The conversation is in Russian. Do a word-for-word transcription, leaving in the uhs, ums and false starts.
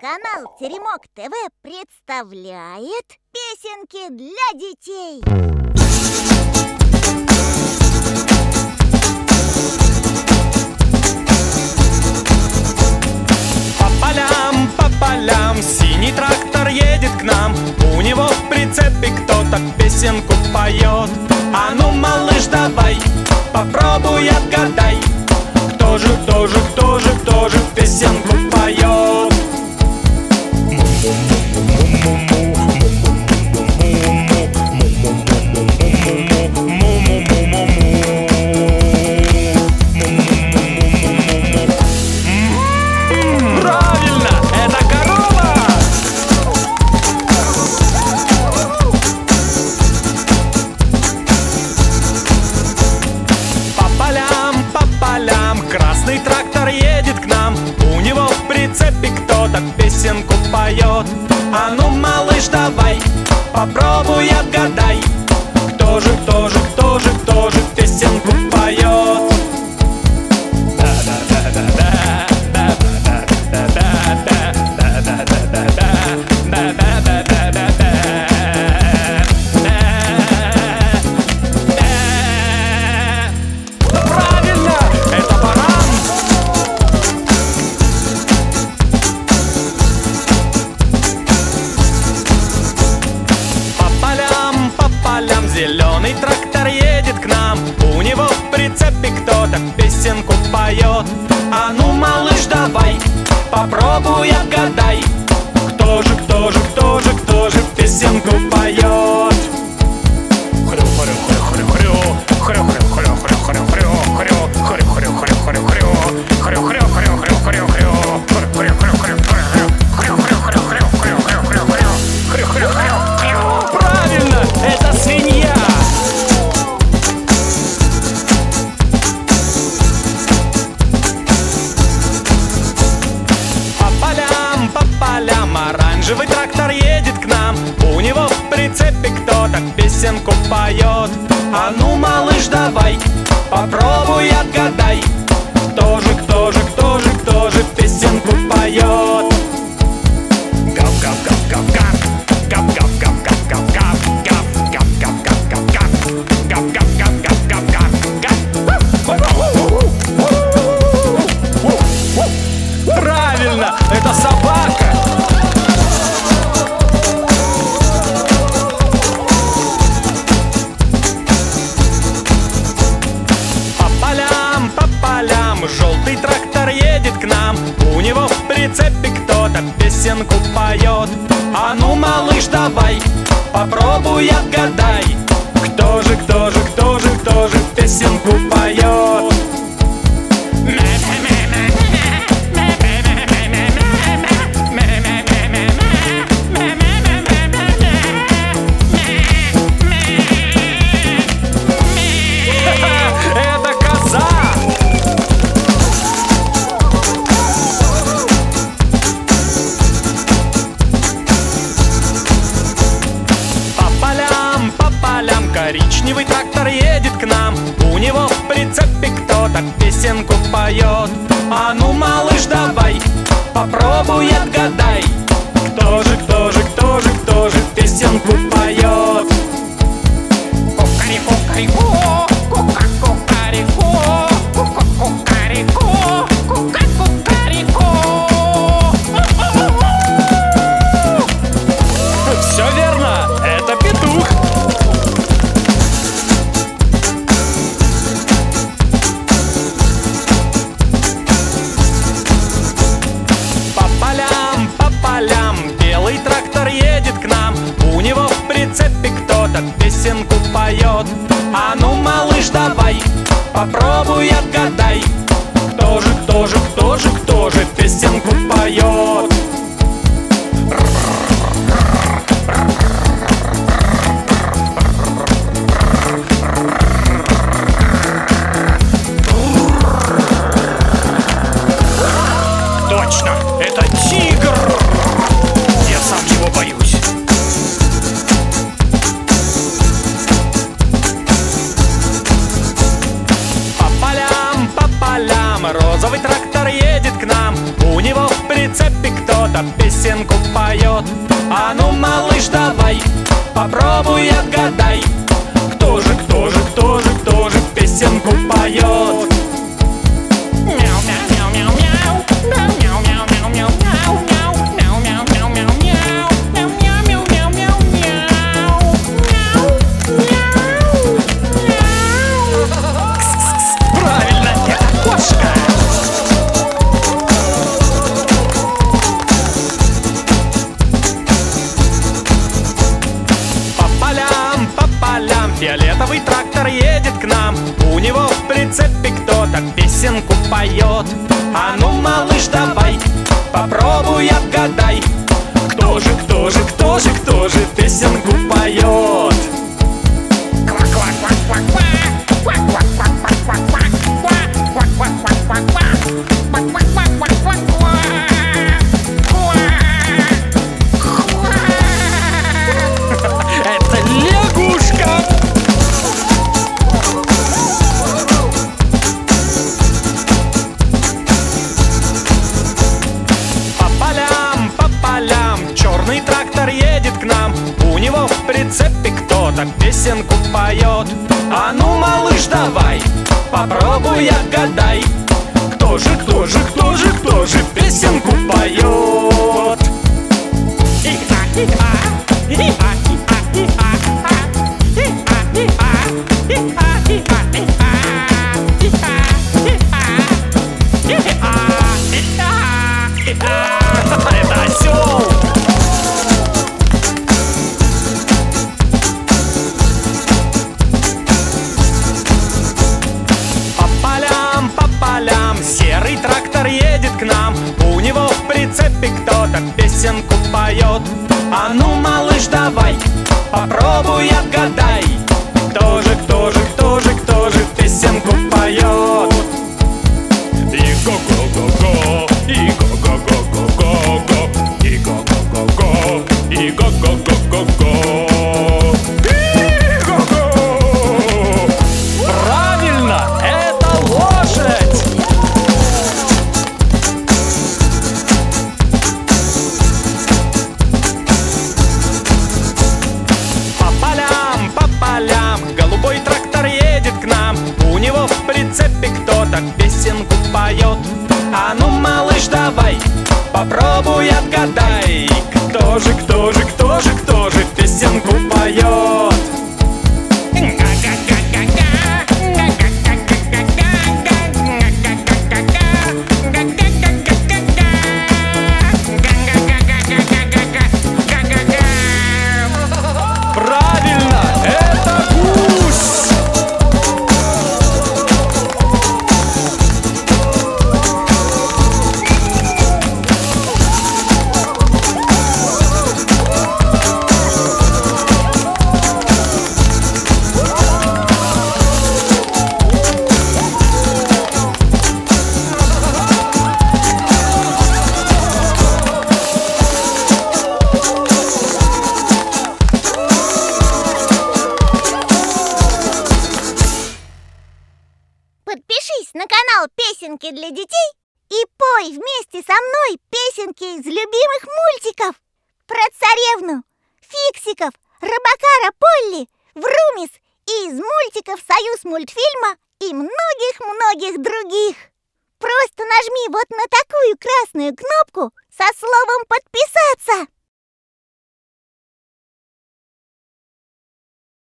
Канал Теремок ТВ представляет песенки для детей. По полям, по полям синий трактор едет к нам. У него в прицепе кто-то песенку поет. А ну, малыш, давай, попробуй отгадай, кто же, кто же, кто же, кто же песенку поет. Правильно, это корова! По полям, по полям красный трактор едет к нам. У него в прицепе кто-то песенку поет. А ну, малыш, давай, попробуй отгадай, кто же, кто же, кто же, кто же песенку поет. Правильно, это баран. По полям, по полям зеленый трактор едет к нам. У него в прицепе кто-то песенку поет. А ну, малыш, давай, попробуй отгадай, кто же, кто же, кто же, кто же песенку поет. Хрю-хрю-хрю-хрю-хрю, хрю-хрю-хрю-хрю-хрю-хрю, хрю-хрю-хрю-хрю-хрю, хрю-хрю-хрю-хрю-хрю-хрю, хрю-хрю-хрю-хрю-хрю-хрю-хрю-хрю-хрю. Правильно, это свинья. По полям, по полям оранжевый трактор едет к нам. У него в прицепе кто-то песенку поет. А ну, малыш, давай, попробуй отгадай, кто же, кто же, кто же, кто же песенку поет. Гав-гав-гав-гав-гав, гав-гав-гав-гав-гав, гав-гав-гав-гав-гав, гав-гав-гав-гав-гав. Правильно, это собака. По полям, по полям желтый трактор едет к нам. У него в прицепе кто-то песенку поет. А ну, малыш, давай, попробуй отгадай, кто же, кто же, кто же, кто же песенку поет. Это коза! По полям, по полям коричневый трактор едет к нам. У него в прицепе кто-то песенку поет. А ну, малыш, давай, попробуй отгадай, кто же, кто же, кто же, кто же песенку поет. Кукареку-кареку, ку-ка-ку-кареку, ку-ка-ку-кареку, ку-ка-ку-кареку. Все верно, это петух. По полям, по полям белый трактор едет к нам. У него в прицепе кто-то песенку поет. А ну, малыш, давай, попробуй отгадай, кто же, кто же, кто же, кто же песенку поет. Точно, это тигр! Я сам его боюсь. По полям, по полям розовый трактор едет к нам. У него в прицепе кто-то песенку песенку поет. А ну, малыш, давай, попробуй отгадай, кто же, кто же, кто же, кто же песенку поет. Фиолетовый трактор едет к нам, у него в прицепе кто-то песенку поет. А ну, малыш, давай, попробуй отгадай, кто же, кто же, кто же, кто же песенку поет. Это лягушка. Черный трактор едет к нам, у него в прицепе кто-то песенку поет. А ну, малыш, давай, попробуй отгадай, кто же, кто же, кто же, кто же песенку поет. Это осел. Серый трактор едет к нам, у него в прицепе кто-то песенку поет. А ну, малыш, давай, попробуй отгадай, кто же, кто же, кто же, кто же песенку поет. И го-го-го-го, и го-го-го-го-го, и го-го-го-го, и го-го-го-го-го. Правильно, это лошадь. Голубой трактор едет к нам, у него в прицепе кто-то песенку поет. А ну, малыш, давай, попробуй отгадай, кто же, кто же, кто же, кто же песенку поет. Подпишись на канал «Песенки для детей» и пой вместе со мной песенки из любимых мультиков про царевну, фиксиков, рыбакара Полли, Врумис и из мультиков Союзмультфильма и многих-многих других. Просто нажми вот на такую красную кнопку со словом «Подписаться».